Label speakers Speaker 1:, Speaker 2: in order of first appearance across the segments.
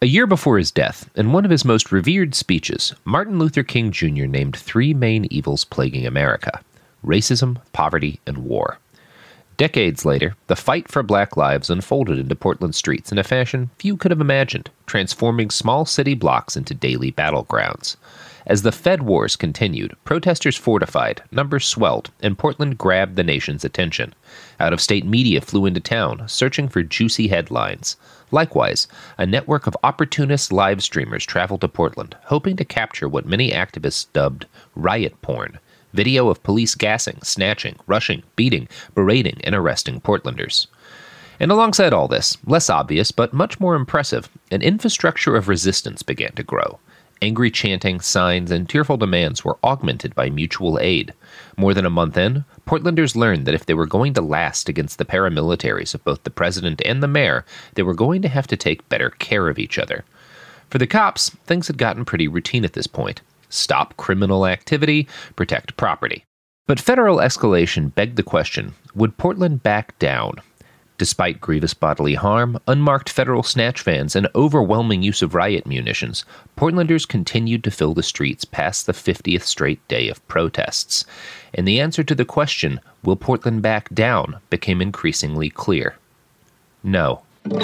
Speaker 1: A year before his death, in one of his most revered speeches, Martin Luther King Jr. named three main evils plaguing America: racism, poverty, and war. Decades later, the fight for black lives unfolded into Portland streets in a fashion few could have imagined, transforming small city blocks into daily battlegrounds. As the Fed wars continued, protesters fortified, numbers swelled, and Portland grabbed the nation's attention. Out-of-state media flew into town, searching for juicy headlines. Likewise, a network of opportunist live streamers traveled to Portland, hoping to capture what many activists dubbed riot porn: video of police gassing, snatching, rushing, beating, berating, and arresting Portlanders. And alongside all this, less obvious but much more impressive, an infrastructure of resistance began to grow. Angry chanting, signs, and tearful demands were augmented by mutual aid. More than a month in, Portlanders learned that if they were going to last against the paramilitaries of both the president and the mayor, they were going to have to take better care of each other. For the cops, things had gotten pretty routine at this point. Stop criminal activity, protect property. But federal escalation begged the question, would Portland back down? Despite grievous bodily harm, unmarked federal snatch vans, and overwhelming use of riot munitions, Portlanders continued to fill the streets past the 50th straight day of protests. And the answer to the question, will Portland back down, became increasingly clear. No.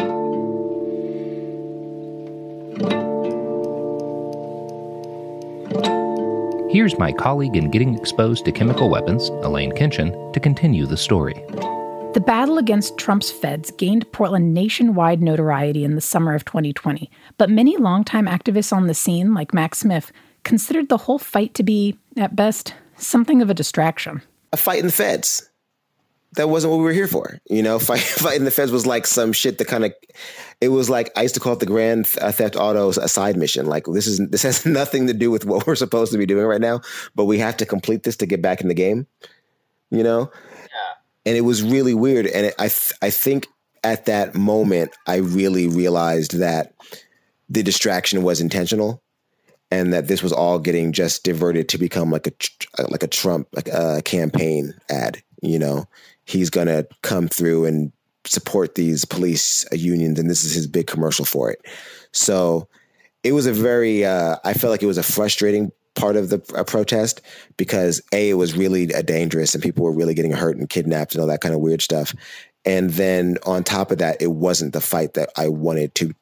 Speaker 1: Here's my colleague in Getting Exposed to Chemical Weapons, Elaine Kinchin, to continue the story.
Speaker 2: The battle against Trump's feds gained Portland nationwide notoriety in the summer of 2020, but many longtime activists on the scene, like Mac Smith, considered the whole fight to be, at best, something of a distraction.
Speaker 3: A fight in the feds. That wasn't what we were here for. Fighting the feds was like some shit that it was like, I used to call it the Grand Theft Auto a side mission. Like, this has nothing to do with what we're supposed to be doing right now, but we have to complete this to get back in the game, Yeah. And it was really weird. And I think at that moment, I really realized that the distraction was intentional and that this was all getting just diverted to become like a Trump campaign ad. He's going to come through and support these police unions, and this is his big commercial for it. So it was I felt like it was a frustrating part of the protest because it was really dangerous and people were really getting hurt and kidnapped and all that kind of weird stuff. And then on top of that, it wasn't the fight that I wanted to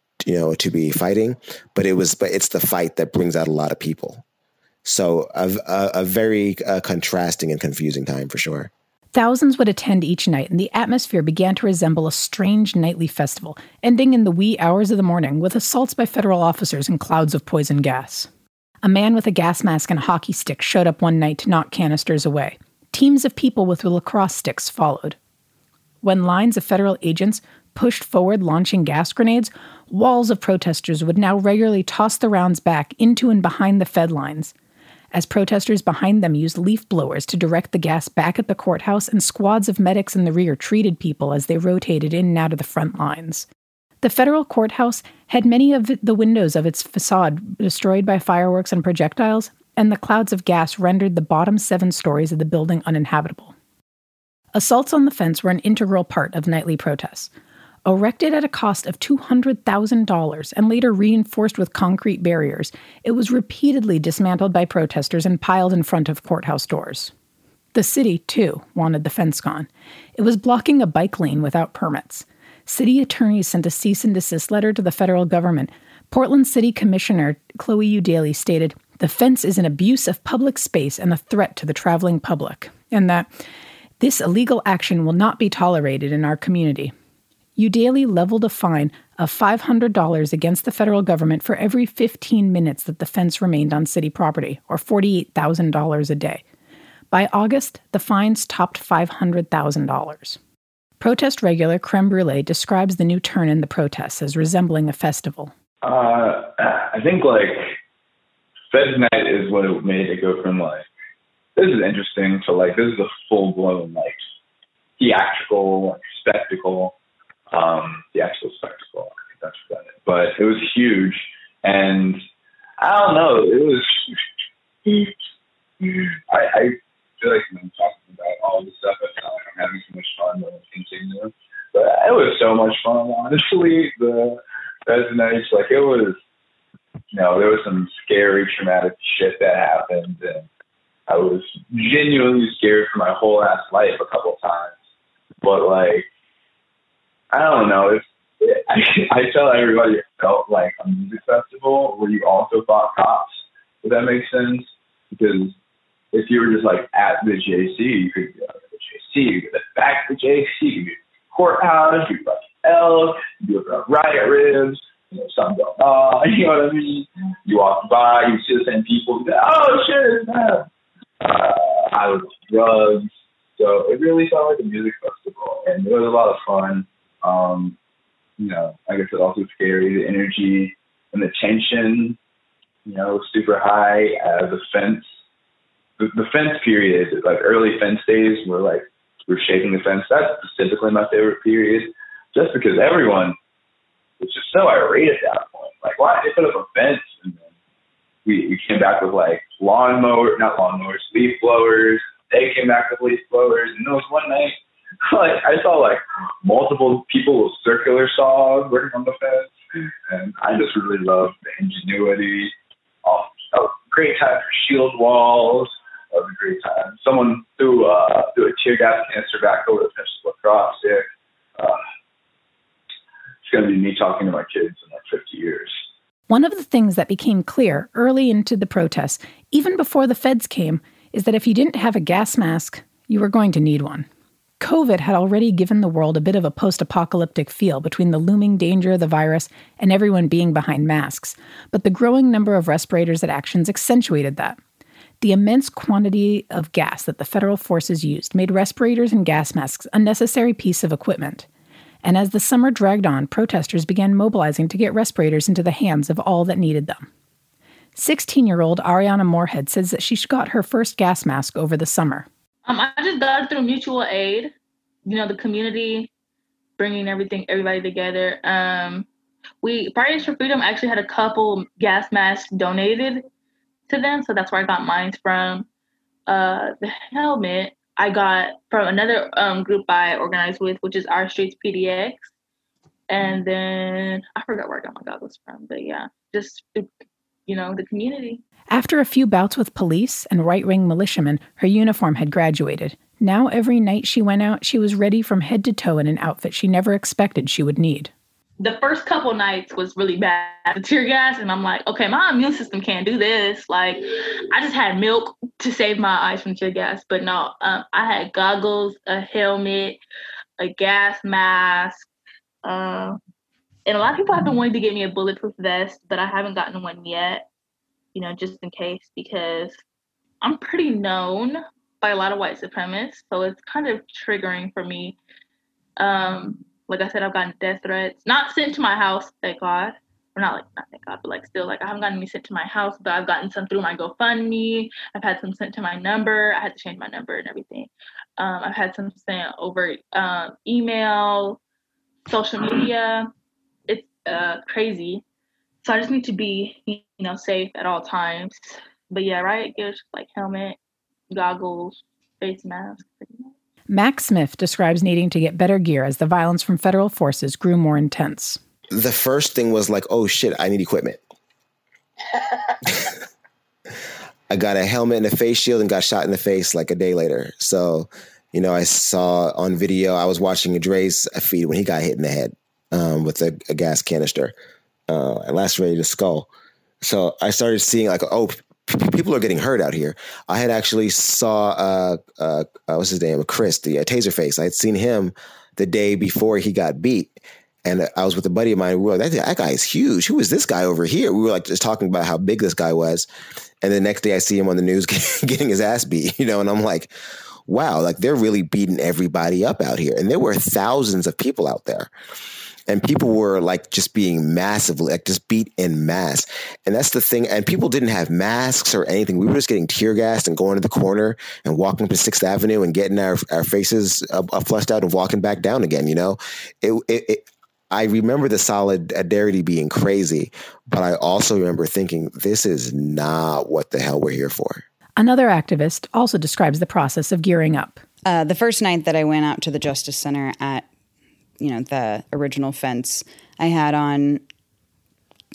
Speaker 3: be fighting, but it's the fight that brings out a lot of people. So a very contrasting and confusing time for sure.
Speaker 2: Thousands would attend each night, and the atmosphere began to resemble a strange nightly festival, ending in the wee hours of the morning with assaults by federal officers and clouds of poison gas. A man with a gas mask and a hockey stick showed up one night to knock canisters away. Teams of people with lacrosse sticks followed. When lines of federal agents pushed forward launching gas grenades, walls of protesters would now regularly toss the rounds back into and behind the Fed lines, as protesters behind them used leaf blowers to direct the gas back at the courthouse, and squads of medics in the rear treated people as they rotated in and out of the front lines. The federal courthouse had many of the windows of its facade destroyed by fireworks and projectiles, and the clouds of gas rendered the bottom 7 stories of the building uninhabitable. Assaults on the fence were an integral part of nightly protests. Erected at a cost of $200,000 and later reinforced with concrete barriers, it was repeatedly dismantled by protesters and piled in front of courthouse doors. The city, too, wanted the fence gone. It was blocking a bike lane without permits. City attorneys sent a cease and desist letter to the federal government. Portland City Commissioner Chloe Eudaly stated, "The fence is an abuse of public space and a threat to the traveling public," and that this illegal action will not be tolerated in our community. Eudaly leveled a fine of $500 against the federal government for every 15 minutes that the fence remained on city property, or $48,000 a day. By August, the fines topped $500,000. Protest regular Creme Brulee describes the new turn in the protests as resembling a festival.
Speaker 4: I think Fed Night is what it made it go from this is interesting to this is a full-blown theatrical spectacle. The actual spectacle, I think that's what that is. But it was huge, and I don't know, it was. I feel like when I'm talking about all this stuff, I feel like I'm having so much fun when I continue. But it was so much fun, honestly. Feds nights, like it was, there was some scary, traumatic shit that happened, and I was genuinely scared for my whole ass life a couple of times. But like, I don't know. I tell everybody it felt like a music festival where you also fought cops, if that makes sense. Because if you were just like at the JC, you could go to the JC, you could go back to the JC, you could go to the courthouse, you could go to Elk, you could go to Riot Ribs, something going on, you know what I mean? You walk by, you see the same people, you go, oh shit, man. I was on drugs. So it really felt like a music festival, and it was a lot of fun. Like I said, also scary. The energy and the tension, was super high. The fence period, like early fence days, were like we're shaking the fence. That's specifically my favorite period, just because everyone was just so irate at that point. Like, why did they put up a fence? And then we came back with like leaf blowers. They came back with leaf blowers, and there was one night, like I saw like multiple people with circular saws working on the fence, and I just really loved the ingenuity. A great time for shield walls. That was a great time. Someone threw a tear gas canister back over the fence lacrosse stick. It's gonna be me talking to my kids in like 50 years.
Speaker 2: One of the things that became clear early into the protests, even before the feds came, is that if you didn't have a gas mask, you were going to need one. COVID had already given the world a bit of a post-apocalyptic feel between the looming danger of the virus and everyone being behind masks, but the growing number of respirators at Actions accentuated that. The immense quantity of gas that the federal forces used made respirators and gas masks a necessary piece of equipment. And as the summer dragged on, protesters began mobilizing to get respirators into the hands of all that needed them. 16-year-old Ariana Moorhead says that she got her first gas mask over the summer.
Speaker 5: I just got it through mutual aid, the community bringing everybody together. Fridays for Freedom actually had a couple gas masks donated to them, so that's where I got mine from. The helmet I got from another group I organized with, which is Our Streets PDX. And then I forgot where I got my goggles from, but yeah, just the community.
Speaker 2: After a few bouts with police and right-wing militiamen, her uniform had graduated. Now every night she went out, she was ready from head to toe in an outfit she never expected she would need.
Speaker 5: The first couple nights was really bad. The tear gas, and I'm like, okay, my immune system can't do this. Like, I just had milk to save my eyes from tear gas. But no, I had goggles, a helmet, a gas mask. And a lot of people have been wanting to get me a bulletproof vest, but I haven't gotten one yet, just in case, because I'm pretty known by a lot of white supremacists. So it's kind of triggering for me. Like I said, I've gotten death threats, not sent to my house, thank God. Or not thank God, but still, I haven't gotten any sent to my house, but I've gotten some through my GoFundMe. I've had some sent to my number. I had to change my number and everything. I've had some sent over email, social media. It's crazy. So I just need to be, safe at all times. But yeah, riot gear, like helmet, goggles, face mask, pretty much.
Speaker 2: Max Smith describes needing to get better gear as the violence from federal forces grew more intense.
Speaker 3: The first thing was like, oh shit, I need equipment. I got a helmet and a face shield and got shot in the face like a day later. So, I saw on video, I was watching Dre's feed when he got hit in the head with a gas canister and lacerated his skull. So I started seeing like, oh, people are getting hurt out here. I had actually saw, what's his name? Chris, the Taserface. I had seen him the day before he got beat. And I was with a buddy of mine. We were like, that guy is huge. Who is this guy over here? We were like just talking about how big this guy was. And the next day I see him on the news getting his ass beat, and I'm like, wow, like they're really beating everybody up out here. And there were thousands of people out there. And people were like just being massively, like just beat in mass. And that's the thing. And people didn't have masks or anything. We were just getting tear gassed and going to the corner and walking up to 6th Avenue and getting our faces flushed out and walking back down again. I remember the solidarity being crazy, but I also remember thinking, this is not what the hell we're here for.
Speaker 2: Another activist also describes the process of gearing up.
Speaker 6: The first night that I went out to the Justice Center at the original fence, I had on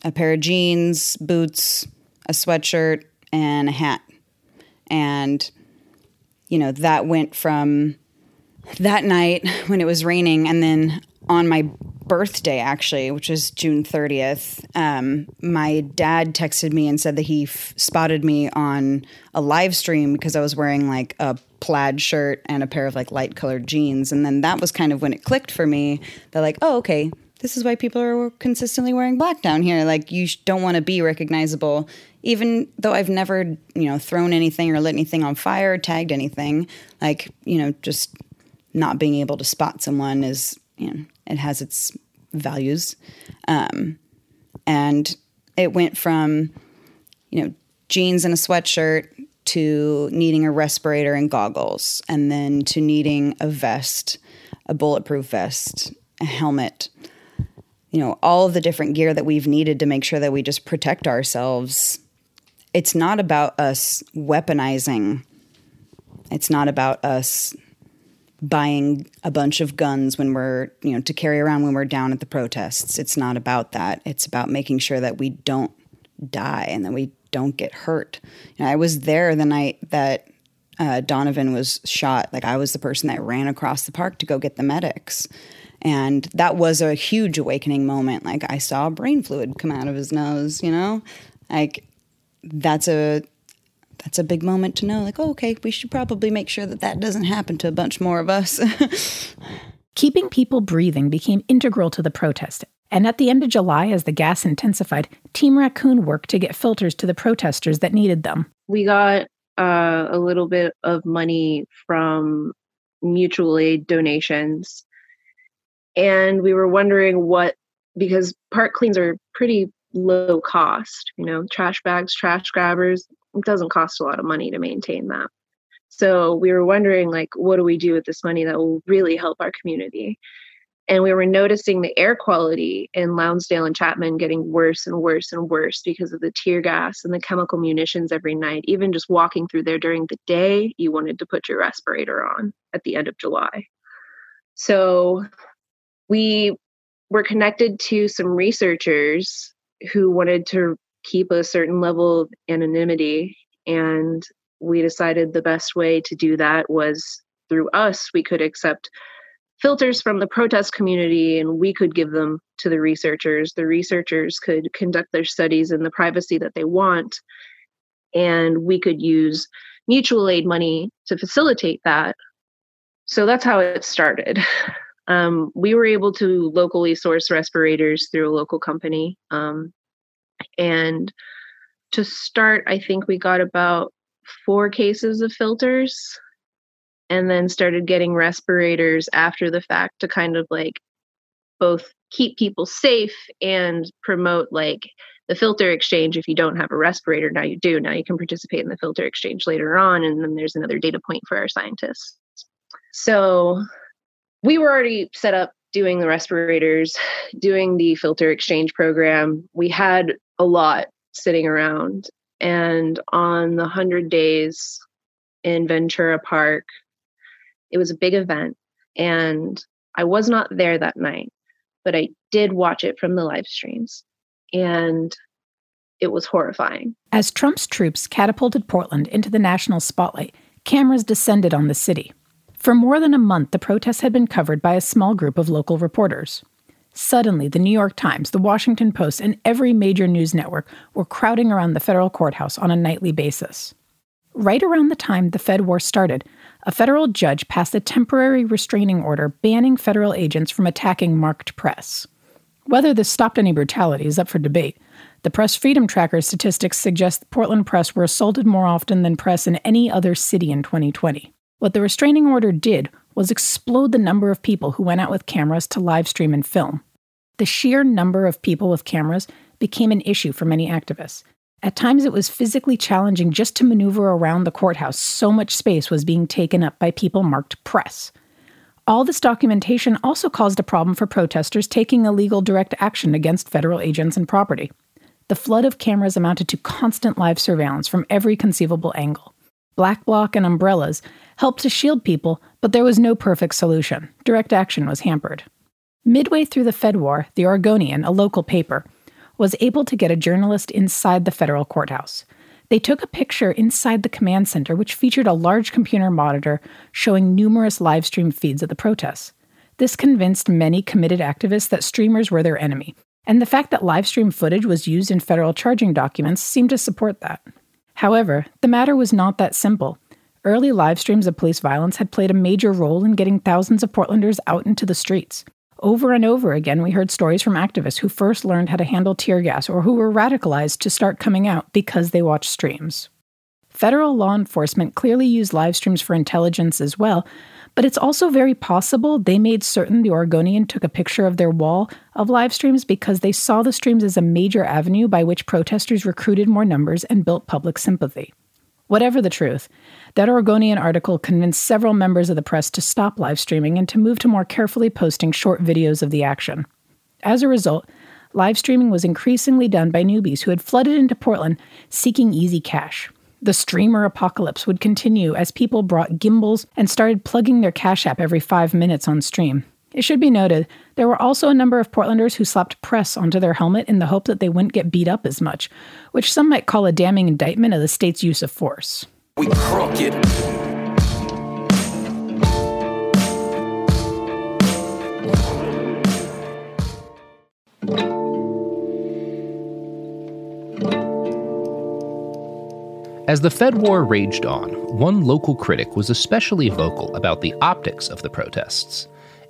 Speaker 6: a pair of jeans, boots, a sweatshirt, and a hat. And, that went from that night when it was raining, and then on my birthday, actually, which is June 30th, my dad texted me and said that he spotted me on a live stream because I was wearing like a plaid shirt and a pair of like light colored jeans. And then that was kind of when it clicked for me that like, oh, okay, this is why people are consistently wearing black down here. Like, you don't want to be recognizable, even though I've never, thrown anything or lit anything on fire, tagged anything. Like, just not being able to spot someone is, it has its values. And it went from, jeans and a sweatshirt to needing a respirator and goggles, and then to needing a vest, a bulletproof vest, a helmet, all of the different gear that we've needed to make sure that we just protect ourselves. It's not about us weaponizing. It's not about us buying a bunch of guns when we're, to carry around when we're down at the protests. It's not about that. It's about making sure that we don't die and that we don't get hurt. I was there the night that Donovan was shot. Like, I was the person that ran across the park to go get the medics. And that was a huge awakening moment. Like, I saw brain fluid come out of his nose, Like, that's a big moment to know, like, oh, okay, we should probably make sure that doesn't happen to a bunch more of us.
Speaker 2: Keeping people breathing became integral to the protest. And at the end of July, as the gas intensified, Team Raccoon worked to get filters to the protesters that needed them.
Speaker 7: We got a little bit of money from mutual aid donations. And we were wondering because park cleans are pretty low cost, trash bags, trash grabbers. It doesn't cost a lot of money to maintain that. So we were wondering, like, what do we do with this money that will really help our community? And we were noticing the air quality in Lounsdale and Chapman getting worse and worse and worse because of the tear gas and the chemical munitions every night. Even just walking through there during the day, you wanted to put your respirator on at the end of July. So we were connected to some researchers who wanted to keep a certain level of anonymity. And we decided the best way to do that was through us. We could accept filters from the protest community and we could give them to the researchers. The researchers could conduct their studies in the privacy that they want. And we could use mutual aid money to facilitate that. So that's how it started. We were able to locally source respirators through a local company. And to start, I think we got about 4 cases of filters and then started getting respirators after the fact to kind of like both keep people safe and promote like the filter exchange. If you don't have a respirator, now you do. Now you can participate in the filter exchange later on. And then there's another data point for our scientists. So we were already set up doing the respirators, doing the filter exchange program. We had a lot sitting around. And on the 100 days in Ventura Park, it was a big event. And I was not there that night, but I did watch it from the live streams. And it was horrifying.
Speaker 2: As Trump's troops catapulted Portland into the national spotlight, cameras descended on the city. For more than a month, the protests had been covered by a small group of local reporters. Suddenly, the New York Times, the Washington Post, and every major news network were crowding around the federal courthouse on a nightly basis. Right around the time the Fed war started, a federal judge passed a temporary restraining order banning federal agents from attacking marked press. Whether this stopped any brutality is up for debate. The Press Freedom Tracker statistics suggest the Portland press were assaulted more often than press in any other city in 2020. What the restraining order did was explode the number of people who went out with cameras to live stream and film. The sheer number of people with cameras became an issue for many activists. At times it was physically challenging just to maneuver around the courthouse, so much space was being taken up by people marked press. All this documentation also caused a problem for protesters taking illegal direct action against federal agents and property. The flood of cameras amounted to constant live surveillance from every conceivable angle. Black bloc and umbrellas helped to shield people, but there was no perfect solution. Direct action was hampered. Midway through the Fed war, the Oregonian, a local paper, was able to get a journalist inside the federal courthouse. They took a picture inside the command center, which featured a large computer monitor showing numerous live stream feeds of the protests. This convinced many committed activists that streamers were their enemy, and the fact that live stream footage was used in federal charging documents seemed to support that. However, the matter was not that simple. Early live streams of police violence had played a major role in getting thousands of Portlanders out into the streets. Over and over again, we heard stories from activists who first learned how to handle tear gas or who were radicalized to start coming out because they watched streams. Federal law enforcement clearly used live streams for intelligence as well, but it's also very possible they made certain the Oregonian took a picture of their wall of live streams because they saw the streams as a major avenue by which protesters recruited more numbers and built public sympathy. Whatever the truth, that Oregonian article convinced several members of the press to stop live streaming and to move to more carefully posting short videos of the action. As a result, live streaming was increasingly done by newbies who had flooded into Portland seeking easy cash. The streamer apocalypse would continue as people brought gimbals and started plugging their Cash App every 5 minutes on stream. It should be noted, there were also a number of Portlanders who slapped press onto their helmet in the hope that they wouldn't get beat up as much, which some might call a damning indictment of the state's use of force.
Speaker 8: We crooked.
Speaker 1: As the Fed war raged on, one local critic was especially vocal about the optics of the protests.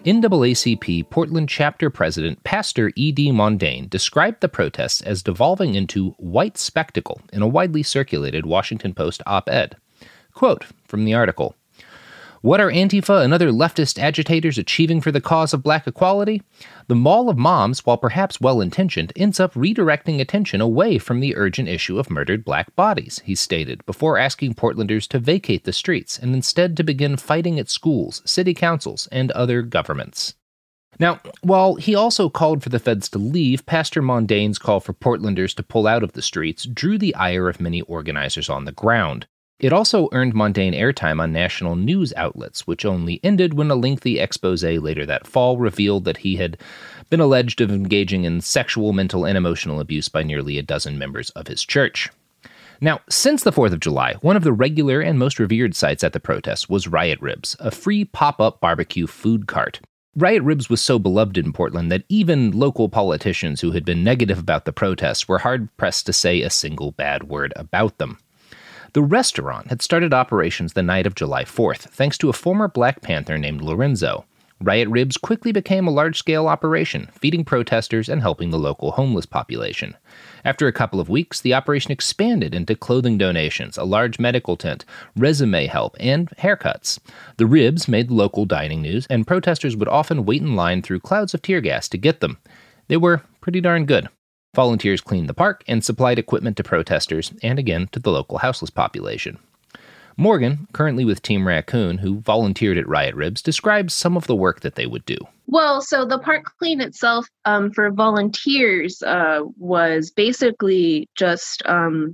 Speaker 1: NAACP Portland chapter president Pastor E.D. Mondane described the protests as devolving into white spectacle in a widely circulated Washington Post op-ed. Quote from the article, "What are Antifa and other leftist agitators achieving for the cause of black equality? The Mall of Moms, while perhaps well-intentioned, ends up redirecting attention away from the urgent issue of murdered black bodies," he stated, before asking Portlanders to vacate the streets and instead to begin fighting at schools, city councils, and other governments. Now, while he also called for the feds to leave, Pastor Mondane's call for Portlanders to pull out of the streets drew the ire of many organizers on the ground. It also earned Mondane airtime on national news outlets, which only ended when a lengthy expose later that fall revealed that he had been alleged of engaging in sexual, mental, and emotional abuse by nearly a dozen members of his church. Now, since the 4th of July, one of the regular and most revered sites at the protests was Riot Ribs, a free pop-up barbecue food cart. Riot Ribs was so beloved in Portland that even local politicians who had been negative about the protests were hard-pressed to say a single bad word about them. The restaurant had started operations the night of July 4th, thanks to a former Black Panther named Lorenzo. Riot Ribs quickly became a large-scale operation, feeding protesters and helping the local homeless population. After a couple of weeks, the operation expanded into clothing donations, a large medical tent, resume help, and haircuts. The Ribs made the local dining news, and protesters would often wait in line through clouds of tear gas to get them. They were pretty darn good. Volunteers cleaned the park and supplied equipment to protesters and again to the local houseless population. Morgan, currently with Team Raccoon, who volunteered at Riot Ribs, describes some of the work that they would do.
Speaker 7: Well, so the park clean itself for volunteers was basically just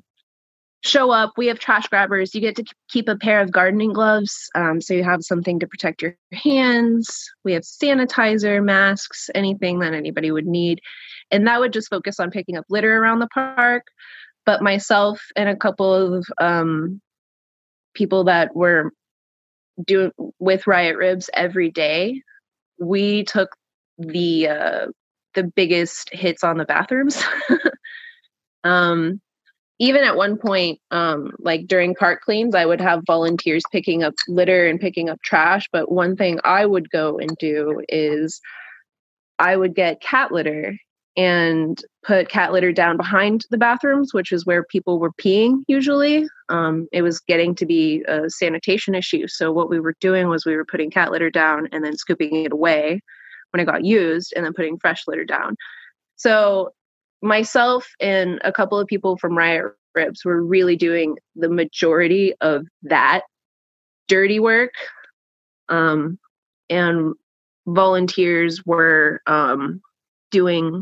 Speaker 7: show up. We have trash grabbers. You get to keep a pair of gardening gloves, so you have something to protect your hands. We have sanitizer, masks, anything that anybody would need. And that would just focus on picking up litter around the park. But myself and a couple of people that were doing with Riot Ribs every day, we took the biggest hits on the bathrooms. Even at one point, like during park cleans, I would have volunteers picking up litter and picking up trash. But one thing I would go and do is I would get cat litter and put cat litter down behind the bathrooms, which is where people were peeing usually. It was getting to be a sanitation issue. So what we were doing was we were putting cat litter down and then scooping it away when it got used and then putting fresh litter down. So myself and a couple of people from Riot Ribs were really doing the majority of that dirty work. And volunteers were doing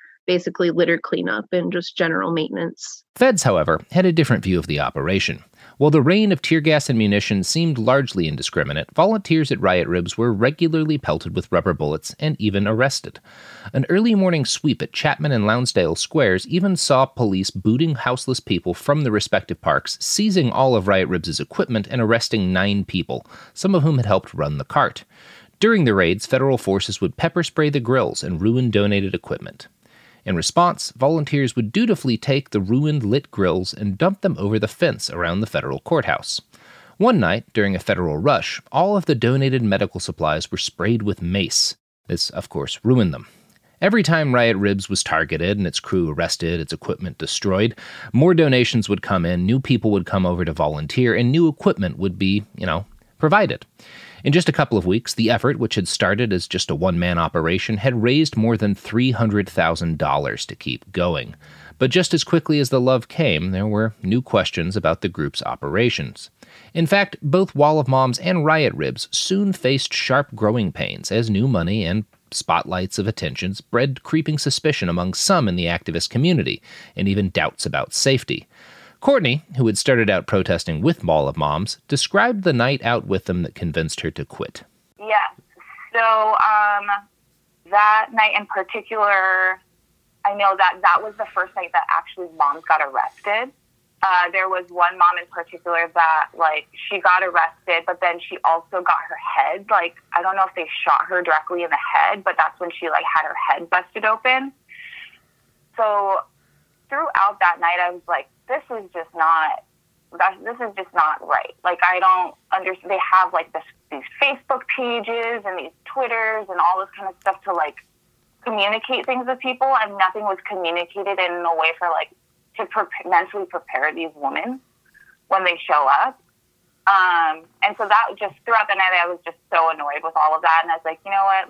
Speaker 7: basically litter cleanup and just general maintenance.
Speaker 1: Feds, however, had a different view of the operation. While the rain of tear gas and munitions seemed largely indiscriminate, volunteers at Riot Ribs were regularly pelted with rubber bullets and even arrested. An early morning sweep at Chapman and Lounsdale squares even saw police booting houseless people from the respective parks, seizing all of Riot Ribs' equipment and arresting 9 people, some of whom had helped run the cart. During the raids, federal forces would pepper spray the grills and ruin donated equipment. In response, volunteers would dutifully take the ruined lit grills and dump them over the fence around the federal courthouse. One night, during a federal rush, all of the donated medical supplies were sprayed with mace. This, of course, ruined them. Every time Riot Ribs was targeted and its crew arrested, its equipment destroyed, more donations would come in, new people would come over to volunteer, and new equipment would be, provided. In just a couple of weeks, the effort, which had started as just a one-man operation, had raised more than $300,000 to keep going. But just as quickly as the love came, there were new questions about the group's operations. In fact, both Wall of Moms and Riot Ribs soon faced sharp growing pains as new money and spotlights of attentions bred creeping suspicion among some in the activist community, and even doubts about safety. Courtney, who had started out protesting with Wall of Moms, described the night out with them that convinced her to quit.
Speaker 8: Yes. So that night in particular, I know that was the first night that actually moms got arrested. There was one mom in particular that, she got arrested, but then she also got her head, I don't know if they shot her directly in the head, but that's when she, had her head busted open. So throughout that night, I was like, this is just not right. I don't understand. They have these Facebook pages and these Twitters and all this kind of stuff to communicate things with people, and nothing was communicated in a way for to mentally prepare these women when they show up. And so that just throughout the night, I was just so annoyed with all of that, and I was like, you know what,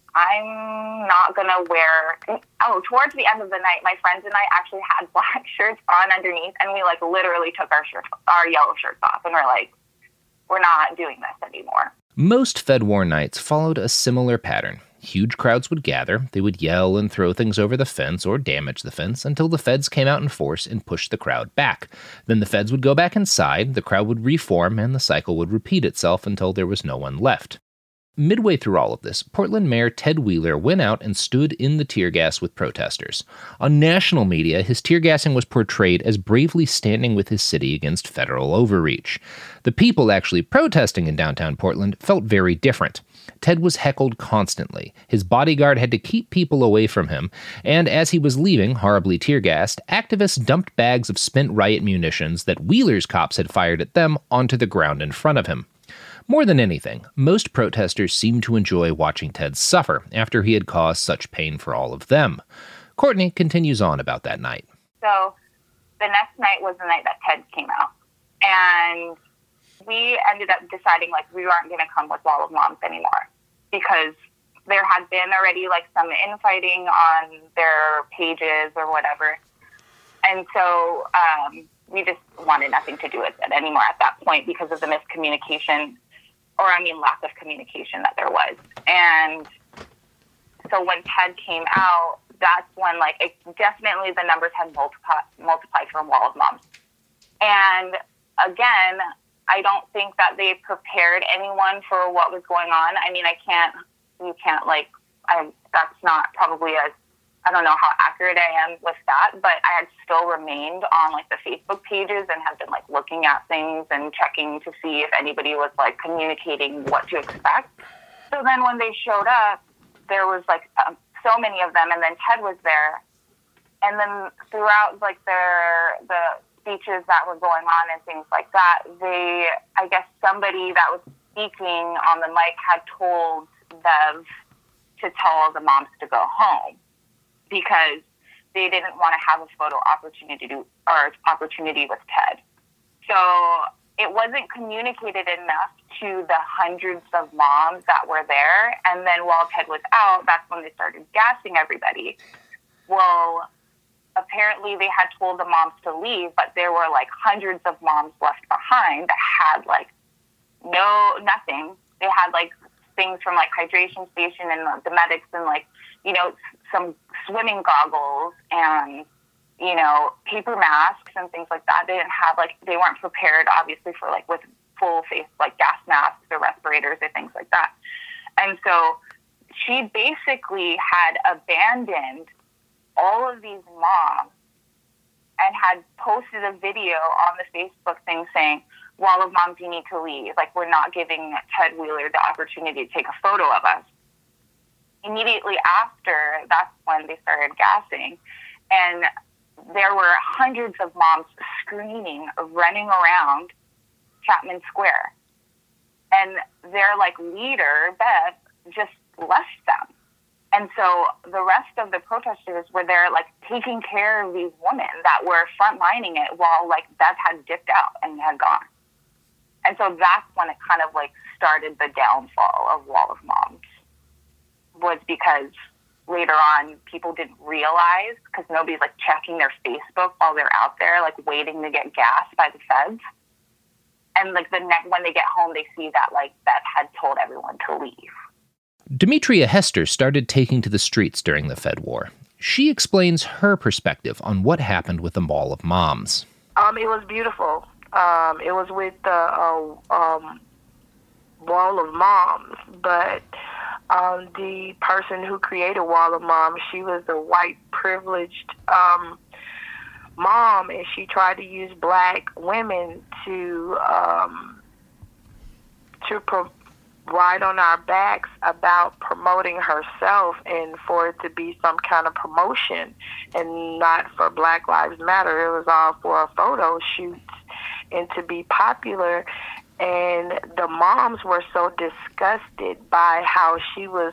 Speaker 8: I'm not going to wear... towards the end of the night, my friends and I actually had black shirts on underneath, and we, literally took our yellow shirts off, and we're not doing this anymore.
Speaker 1: Most Fed War nights followed a similar pattern. Huge crowds would gather, they would yell and throw things over the fence or damage the fence until the feds came out in force and pushed the crowd back. Then the feds would go back inside, the crowd would reform, and the cycle would repeat itself until there was no one left. Midway through all of this, Portland Mayor Ted Wheeler went out and stood in the tear gas with protesters. On national media, his tear gassing was portrayed as bravely standing with his city against federal overreach. The people actually protesting in downtown Portland felt very different. Ted was heckled constantly. His bodyguard had to keep people away from him, and as he was leaving, horribly tear-gassed, activists dumped bags of spent riot munitions that Wheeler's cops had fired at them onto the ground in front of him. More than anything, most protesters seemed to enjoy watching Ted suffer after he had caused such pain for all of them. Courtney continues on about that night.
Speaker 8: So the next night was the night that Ted came out, and we ended up deciding we aren't going to come with Wall of Moms anymore because there had been already some infighting on their pages or whatever. And so we just wanted nothing to do with it anymore at that point because of the miscommunication, lack of communication that there was. And so when Ted came out, that's when it definitely the numbers had multiplied from Wall of Moms. And again, I don't think that they prepared anyone for what was going on. That's not probably I don't know how accurate I am with that, but I had still remained on the Facebook pages and have been looking at things and checking to see if anybody was communicating what to expect. So then when they showed up, there was so many of them, and then Ted was there. And then throughout the speeches that were going on and things like that, I guess somebody that was speaking on the mic had told Bev to tell the moms to go home because they didn't want to have a photo opportunity with Ted. So it wasn't communicated enough to the hundreds of moms that were there. And then while Ted was out, that's when they started gassing everybody. Well, apparently they had told the moms to leave, but there were hundreds of moms left behind that had nothing. They had things from hydration station and the medics and some swimming goggles and paper masks and things like that. They didn't have, they weren't prepared, obviously, for, with full face, gas masks or respirators or things like that. And so she basically had abandoned all of these moms and had posted a video on the Facebook thing saying, Wall of Moms, you need to leave. We're not giving Ted Wheeler the opportunity to take a photo of us. Immediately after, that's when they started gassing. And there were hundreds of moms screaming, running around Chapman Square. And their, leader, Bev, just left them. And so the rest of the protesters were there, taking care of these women that were frontlining it while, Bev had dipped out and had gone. And so that's when it kind of, started the downfall of Wall of Moms, was because later on people didn't realize, because nobody's, checking their Facebook while they're out there, waiting to get gassed by the feds. And, when they get home, they see that, Beth had told everyone to leave.
Speaker 1: Demetria Hester started taking to the streets during the Fed war. She explains her perspective on what happened with the Wall of Moms.
Speaker 9: It was beautiful. It was with the Wall of Moms, but the person who created Wall of Moms, she was a white privileged mom, and she tried to use black women to ride on our backs about promoting herself, and for it to be some kind of promotion and not for Black Lives Matter. It was all for a photo shoot and to be popular. And the moms were so disgusted by how she was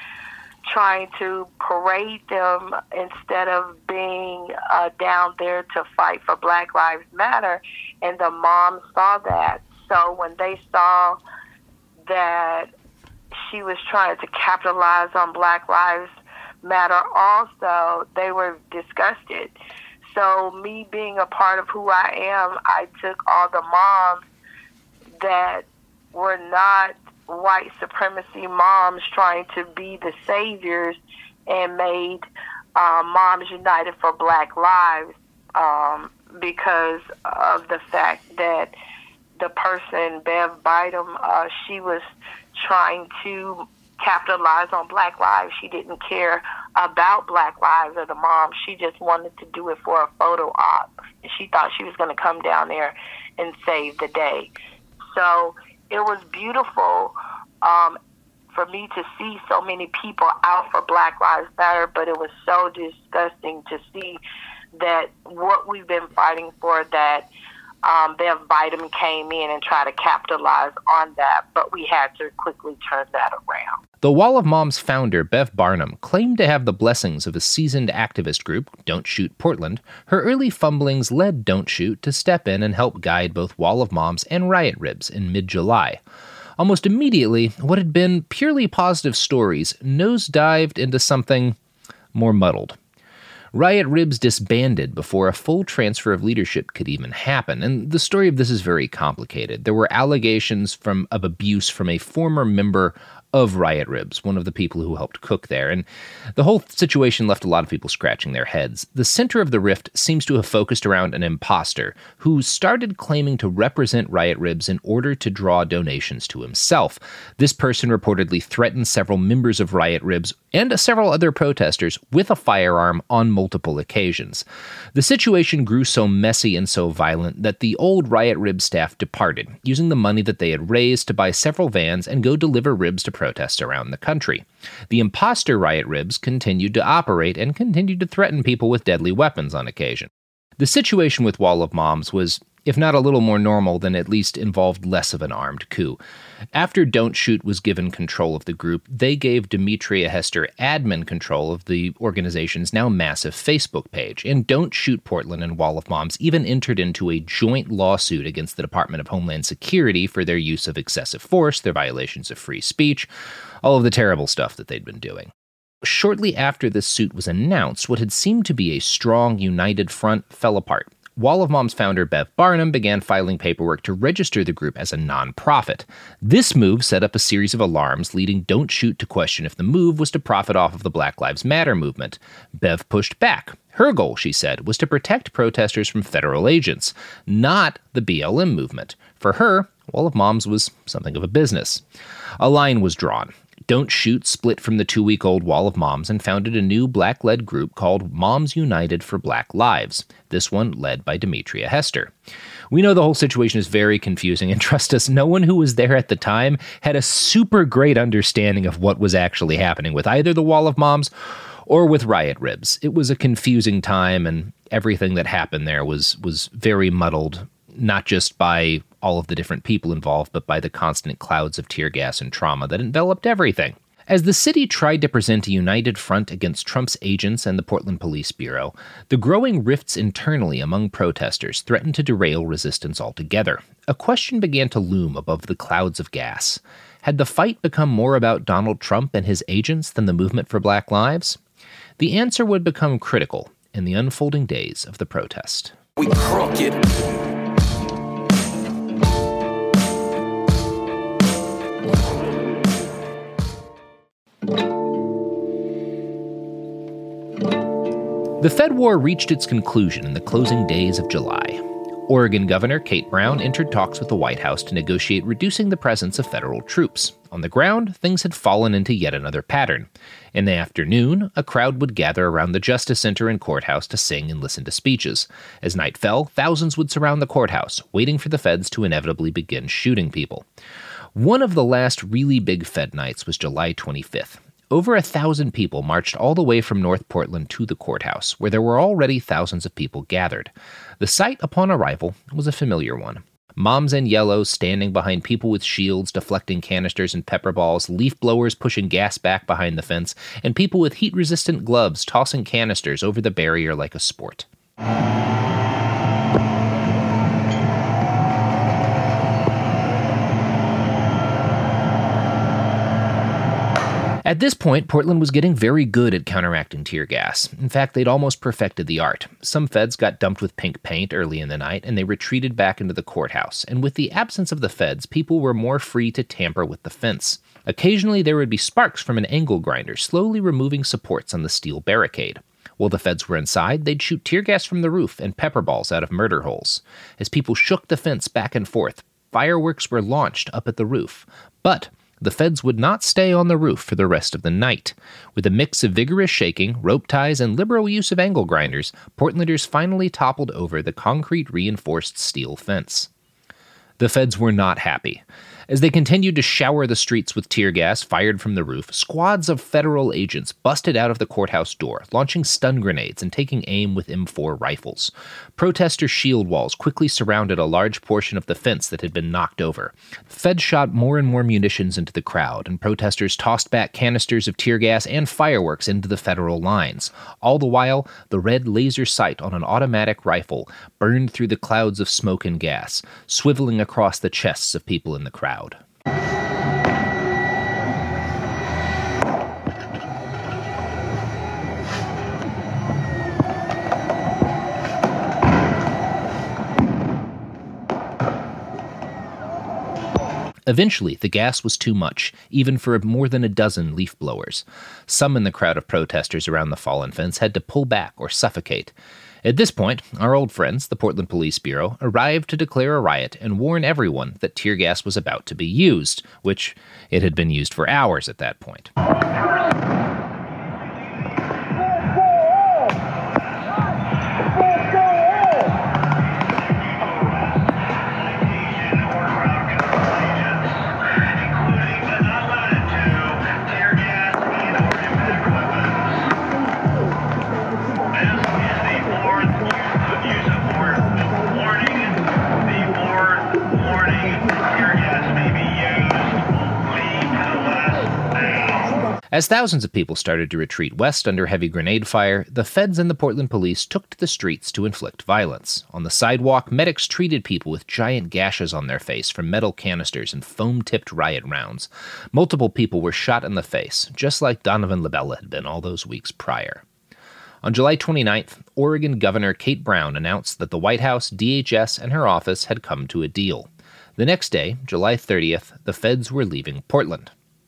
Speaker 9: trying to parade them instead of being down there to fight for Black Lives Matter. And the moms saw that. So when they saw that she was trying to capitalize on Black Lives Matter also, they were disgusted. So me being a part of who I am, I took all the moms that were not white supremacy moms trying to be the saviors and made Moms United for Black Lives because of the fact that the person, Bev Bynum, she was trying to capitalize on Black lives. She didn't care about Black lives or the moms. She just wanted to do it for a photo op. And she thought she was going to come down there and save the day. So it was beautiful for me to see so many people out for Black Lives Matter, but it was so disgusting to see that what we've been fighting for, that Bev Bynum came in and tried to capitalize on that, but we had to quickly turn that around.
Speaker 1: The Wall of Moms founder, Bev Barnum, claimed to have the blessings of a seasoned activist group, Don't Shoot Portland. Her early fumblings led Don't Shoot to step in and help guide both Wall of Moms and Riot Ribs in mid-July. Almost immediately, what had been purely positive stories nosedived into something more muddled. Riot Ribs disbanded before a full transfer of leadership could even happen, and the story of this is very complicated. There were allegations of abuse from a former member of Riot Ribs, one of the people who helped cook there, and the whole situation left a lot of people scratching their heads. The center of the rift seems to have focused around an imposter who started claiming to represent Riot Ribs in order to draw donations to himself. This person reportedly threatened several members of Riot Ribs and several other protesters with a firearm on multiple occasions. The situation grew so messy and so violent that the old Riot Ribs staff departed, using the money that they had raised to buy several vans and go deliver ribs to protests around the country. The imposter Riot Ribs continued to operate and continued to threaten people with deadly weapons on occasion. The situation with Wall of Moms was, if not a little more normal, then at least involved less of an armed coup. After Don't Shoot was given control of the group, they gave Demetria Hester admin control of the organization's now massive Facebook page, and Don't Shoot Portland and Wall of Moms even entered into a joint lawsuit against the Department of Homeland Security for their use of excessive force, their violations of free speech, all of the terrible stuff that they'd been doing. Shortly after this suit was announced, what had seemed to be a strong, united front fell apart. Wall of Moms founder Bev Barnum began filing paperwork to register the group as a nonprofit. This move set up a series of alarms, leading Don't Shoot to question if the move was to profit off of the Black Lives Matter movement. Bev pushed back. Her goal, she said, was to protect protesters from federal agents, not the BLM movement. For her, Wall of Moms was something of a business. A line was drawn. Don't Shoot split from the 2-week-old Wall of Moms and founded a new Black-led group called Moms United for Black Lives, this one led by Demetria Hester. We know the whole situation is very confusing, and trust us, no one who was there at the time had a super great understanding of what was actually happening with either the Wall of Moms or with Riot Ribs. It was a confusing time, and everything that happened there was very muddled, not just by all of the different people involved, but by the constant clouds of tear gas and trauma that enveloped everything. As the city tried to present a united front against Trump's agents and the Portland Police Bureau, the growing rifts internally among protesters threatened to derail resistance altogether. A question began to loom above the clouds of gas. Had the fight become more about Donald Trump and his agents than the movement for Black Lives? The answer would become critical in the unfolding days of the protest.
Speaker 10: We crooked.
Speaker 1: The Fed war reached its conclusion in the closing days of July. Oregon Governor Kate Brown entered talks with the White House to negotiate reducing the presence of federal troops. On the ground, things had fallen into yet another pattern. In the afternoon, a crowd would gather around the Justice Center and courthouse to sing and listen to speeches. As night fell, thousands would surround the courthouse, waiting for the feds to inevitably begin shooting people. One of the last really big Fed nights was July 25th. Over 1,000 people marched all the way from North Portland to the courthouse, where there were already thousands of people gathered. The sight upon arrival was a familiar one. Moms in yellow standing behind people with shields deflecting canisters and pepper balls, leaf blowers pushing gas back behind the fence, and people with heat-resistant gloves tossing canisters over the barrier like a sport. At this point, Portland was getting very good at counteracting tear gas. In fact, they'd almost perfected the art. Some feds got dumped with pink paint early in the night, and they retreated back into the courthouse. And with the absence of the feds, people were more free to tamper with the fence. Occasionally, there would be sparks from an angle grinder slowly removing supports on the steel barricade. While the feds were inside, they'd shoot tear gas from the roof and pepper balls out of murder holes. As people shook the fence back and forth, fireworks were launched up at the roof. But the feds would not stay on the roof for the rest of the night. With a mix of vigorous shaking, rope ties, and liberal use of angle grinders, Portlanders finally toppled over the concrete-reinforced steel fence. The feds were not happy. As they continued to shower the streets with tear gas fired from the roof, squads of federal agents busted out of the courthouse door, launching stun grenades and taking aim with M4 rifles. Protester shield walls quickly surrounded a large portion of the fence that had been knocked over. Feds shot more and more munitions into the crowd, and protesters tossed back canisters of tear gas and fireworks into the federal lines. All the while, the red laser sight on an automatic rifle burned through the clouds of smoke and gas, swiveling across the chests of people in the crowd. Eventually, the gas was too much, even for more than a dozen leaf blowers. Some in the crowd of protesters around the fallen fence had to pull back or suffocate. At this point, our old friends, the Portland Police Bureau, arrived to declare a riot and warn everyone that tear gas was about to be used, which it had been used for hours at that point. As thousands of people started to retreat west under heavy grenade fire, the feds and the Portland police took to the streets to inflict violence. On the sidewalk, medics treated people with giant gashes on their face from metal canisters and foam-tipped riot rounds. Multiple people were shot in the face, just like Donovan LaBella had been all those weeks prior. On July 29th, Oregon Governor Kate Brown announced that the White House, DHS, and her office had come to a deal. The next day, July 30th, the feds were leaving Portland.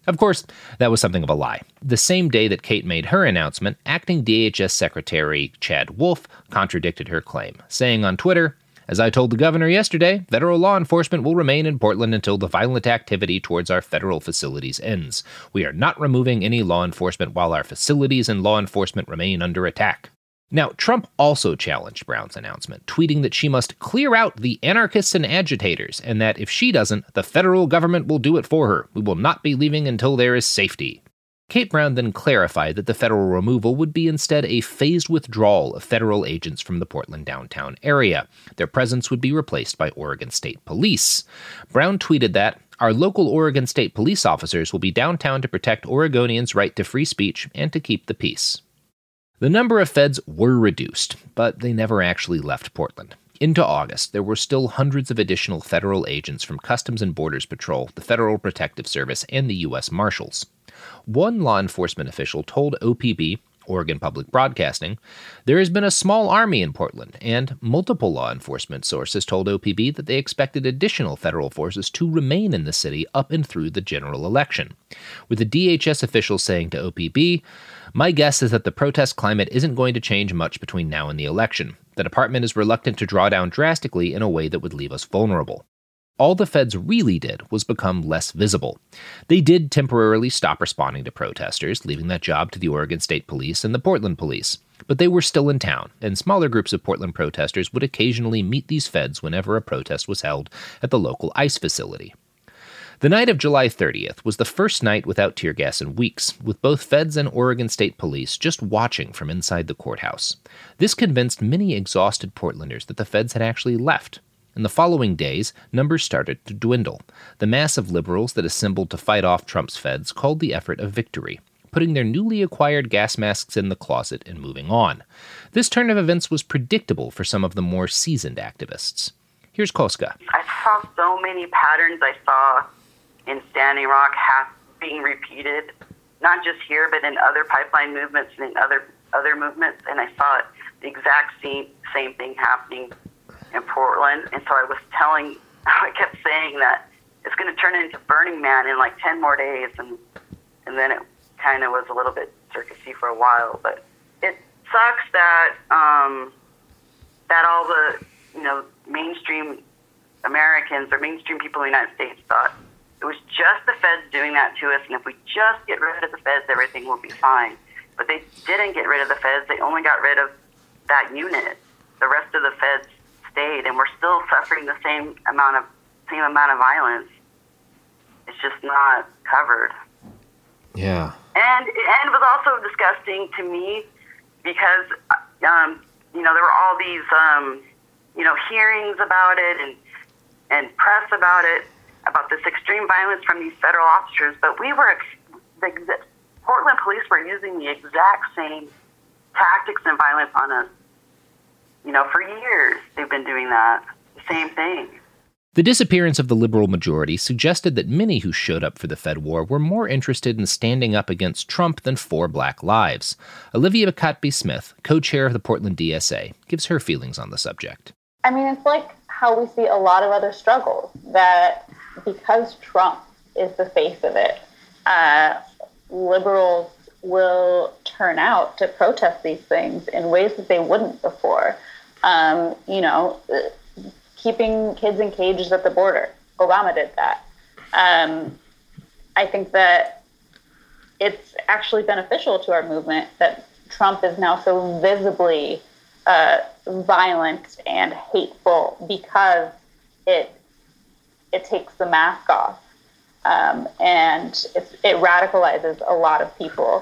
Speaker 1: Of course, that was something of a lie. The same day that Kate made her announcement, acting DHS Secretary Chad Wolf contradicted her claim, saying on Twitter, "As I told the governor yesterday, federal law enforcement will remain in Portland until the violent activity towards our federal facilities ends. We are not removing any law enforcement while our facilities and law enforcement remain under attack." Now, Trump also challenged Brown's announcement, tweeting that she must clear out the anarchists and agitators, and that if she doesn't, the federal government will do it for her. We will not be leaving until there is safety. Kate Brown then clarified that the federal removal would be instead a phased withdrawal of federal agents from the Portland downtown area. Their presence would be replaced by Oregon State Police. Brown tweeted that, "Our local Oregon State Police officers will be downtown to protect Oregonians' right to free speech and to keep the peace." The number of feds were reduced, but they never actually left Portland. Into August, there were still hundreds of additional federal agents from Customs and Borders Patrol, the Federal Protective Service, and the U.S. Marshals. One law enforcement official told OPB, Oregon Public Broadcasting, there has been a small army in Portland, and multiple law enforcement sources told OPB that they expected additional federal forces to remain in the city up and through the general election. With the DHS official saying to OPB, "My guess is that the protest climate isn't going to change much between now and the election. The department is reluctant to draw down drastically in a way that would leave us vulnerable." All the feds really did was become less visible. They did temporarily stop responding to protesters, leaving that job to the Oregon State Police and the Portland Police. But they were still in town, and smaller groups of Portland protesters would occasionally meet these feds whenever a protest was held at the local ICE facility. The night of July 30th was the first night without tear gas in weeks, with both feds and Oregon State Police just watching from inside the courthouse. This convinced many exhausted Portlanders that the feds had actually left. In the following days, numbers started to dwindle. The mass of liberals that assembled to fight off Trump's feds called the effort a victory, putting their newly acquired gas masks in the closet and moving on. This turn of events was predictable for some of the more seasoned activists. Here's Koska.
Speaker 10: I saw so many patterns I saw in Standing Rock being repeated, not just here, but in other pipeline movements and in other movements, and I saw the exact same thing happening in Portland. And so I kept saying that it's going to turn into Burning Man in like 10 more days, and then it kind of was a little bit circusy for a while. But it sucks that that all the mainstream Americans or mainstream people in the United States thought it was just the feds doing that to us, and if we just get rid of the feds, everything will be fine. But they didn't get rid of the feds. They only got rid of that unit. The rest of the feds stayed, and we're still suffering the same amount of violence. It's just not covered.
Speaker 1: Yeah.
Speaker 10: And it was also disgusting to me because there were all these hearings about it and press about it, about this extreme violence from these federal officers, but the Portland police were using the exact same tactics and violence on us. For years they've been doing that, the same thing.
Speaker 1: The disappearance of the liberal majority suggested that many who showed up for the Fed war were more interested in standing up against Trump than for Black lives. Olivia Cotby-Smith, co-chair of the Portland DSA, gives her feelings on the subject.
Speaker 11: I mean, it's like how we see a lot of other struggles, that because Trump is the face of it, liberals will turn out to protest these things in ways that they wouldn't before. Keeping kids in cages at the border. Obama did that. I think that it's actually beneficial to our movement that Trump is now so visibly violent and hateful, because it takes the mask off, and it radicalizes a lot of people.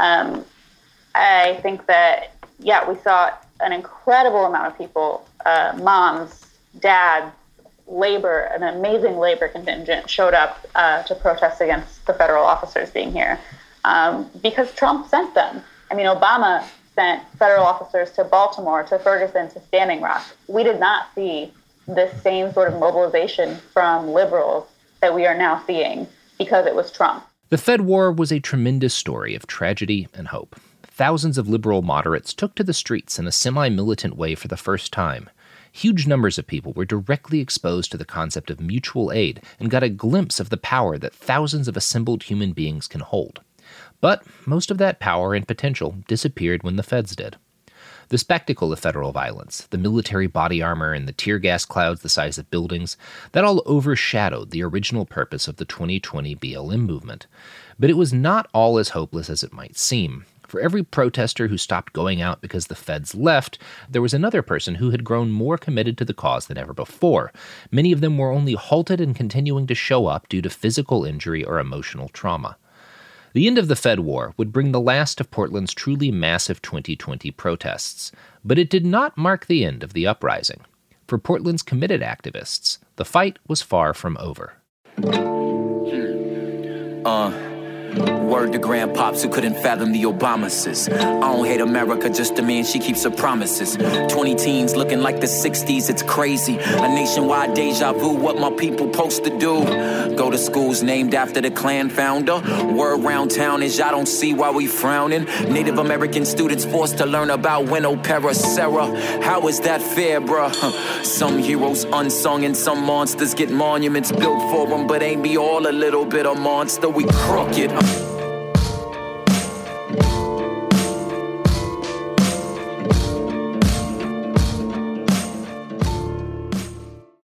Speaker 11: I think that, we saw an incredible amount of people, moms, dads, labor, an amazing labor contingent showed up to protest against the federal officers being here because Trump sent them. I mean, Obama sent federal officers to Baltimore, to Ferguson, to Standing Rock. We did not see this same sort of mobilization from liberals that we are now seeing because it was Trump.
Speaker 1: The Fed war was a tremendous story of tragedy and hope. Thousands of liberal moderates took to the streets in a semi-militant way for the first time. Huge numbers of people were directly exposed to the concept of mutual aid and got a glimpse of the power that thousands of assembled human beings can hold. But most of that power and potential disappeared when the feds did. The spectacle of federal violence, the military body armor, and the tear gas clouds the size of buildings, that all overshadowed the original purpose of the 2020 BLM movement. But it was not all as hopeless as it might seem. For every protester who stopped going out because the feds left, there was another person who had grown more committed to the cause than ever before. Many of them were only halted in continuing to show up due to physical injury or emotional trauma. The end of the Fed war would bring the last of Portland's truly massive 2020 protests, but it did not mark the end of the uprising. For Portland's committed activists, the fight was far from over.
Speaker 12: Word to grandpops who couldn't fathom the Obamas. I don't hate America, just the man she keeps her promises. 20 teens looking like the 60s, it's crazy. A nationwide deja vu, what my people supposed to do. Go to schools named after the Klan founder. Word around town is y'all don't see why we frowning. Native American students forced to learn about Winopera Sarah. How is that fair, bruh? Some heroes unsung and some monsters get monuments built for them, but ain't be all a little bit of monster. We crooked.